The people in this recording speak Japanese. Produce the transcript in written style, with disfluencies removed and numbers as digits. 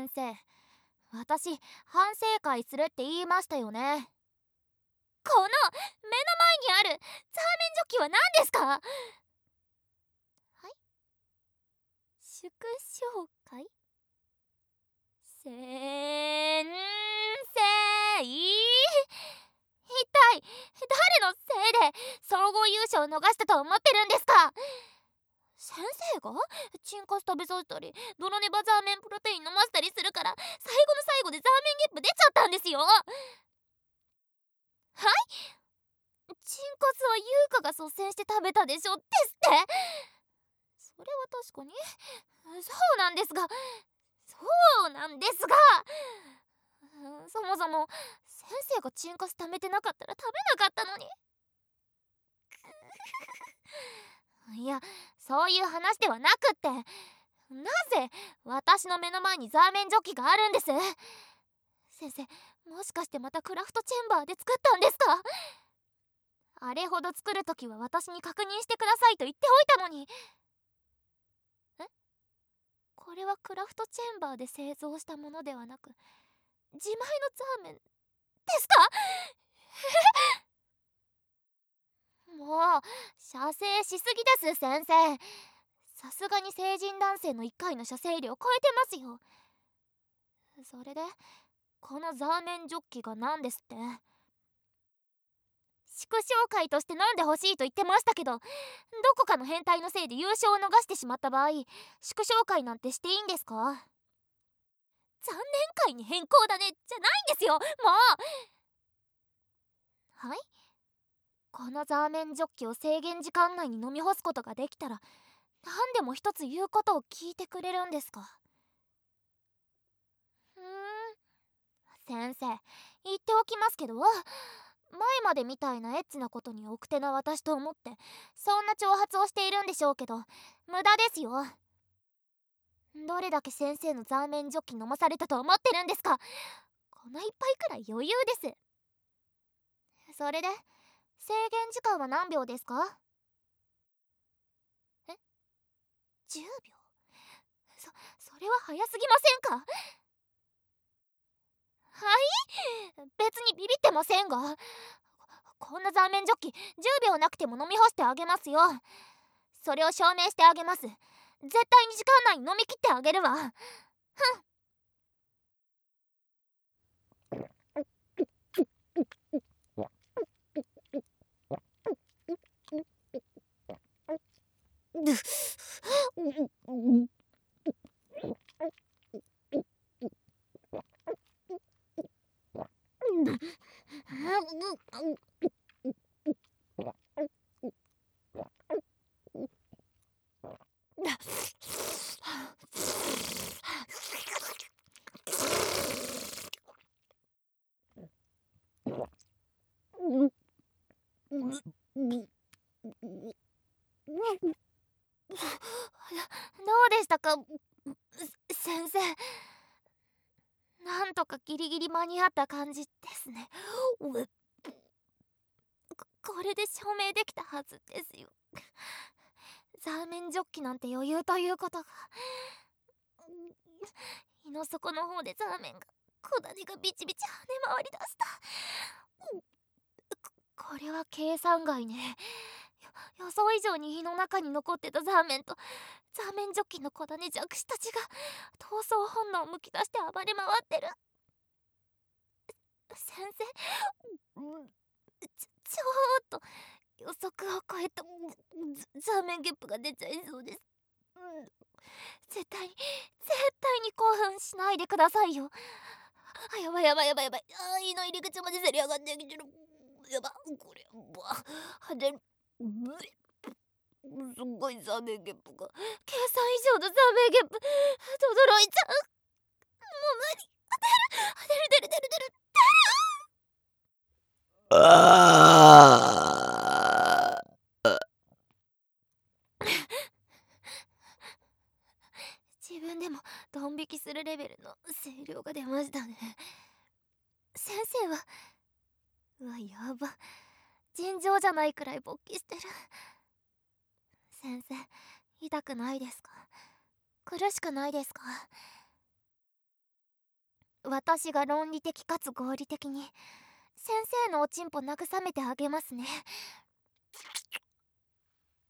先生、私反省会するって言いましたよね。この目の前にあるザーメンジョッキは何ですか？はい、祝勝会？先生、一体誰のせいで総合優勝を逃したと思ってるんですか？先生がチンカス食べさせたり泥ネバザーメンプロテイン飲ませたりするから最後の最後でザーメンゲップ出ちゃったんですよ。はい、チンカスは優香が率先して食べたでしょですって。それは確かにそうなんですが、そうなんですが、そもそも先生がチンカス貯めてなかったら食べなかったのに。いや、そういう話ではなくって、なぜ私の目の前にザーメンジョッキがあるんです？先生、もしかしてまたクラフトチェンバーで作ったんですか？あれほど作るときは私に確認してくださいと言っておいたのに。え、これはクラフトチェンバーで製造したものではなく自前のザーメンですか？もう射精しすぎです、先生。さすがに成人男性の1回の射精量超えてますよ。それでこのザーメンジョッキが何ですって？祝勝会として飲んでほしいと言ってましたけど、どこかの変態のせいで優勝を逃してしまった場合、祝勝会なんてしていいんですか？残念会に変更だねじゃないんですよ、もう。はい、このザーメンジョッキを制限時間内に飲み干すことができたら何でも一つ言うことを聞いてくれるんですか？先生、言っておきますけど、前までみたいなエッチなことに奥手な私と思ってそんな挑発をしているんでしょうけど、無駄ですよ。どれだけ先生のザーメンジョッキ飲まされたと思ってるんですか？この一杯くらい余裕です。それで制限時間は何秒ですか？え、10秒？それは早すぎませんか？はい、別にビビってませんが、こんなザーメンジョッキ10秒なくても飲み干してあげますよ。それを証明してあげます。絶対に時間内に飲み切ってあげるわ。ふん。どうでしたか、先生。なんとかギリギリ間に合った感じですね。これで証明できたはずですよ。ザーメンジョッキなんて余裕ということが。胃の底の方でザーメンが小種がビチビチ跳ね回りだした。これは計算外ね。予想以上に胃の中に残ってたザーメンとザーメンジョッキの小種弱視たちが闘争本能をむき出して暴れ回ってる。先生、ちょっと予測を超えたザーメンゲップが出ちゃいそうです。絶対に興奮しないでくださいよ。やばいやばいやばいやばい。胃の入り口までせり上がってきてる。やば、これはでる。すっごいザーメンゲップが計算以上のザーメンゲップ轟いちゃう。もう無理。出る。あ自分でもドン引きするレベルの声量が出ましたね。先生は、うわ、やば、尋常じゃないくらい勃起してる。先生、痛くないですか？苦しくないですか？ 私が論理的かつ合理的に先生のおちんぽ慰めてあげますね。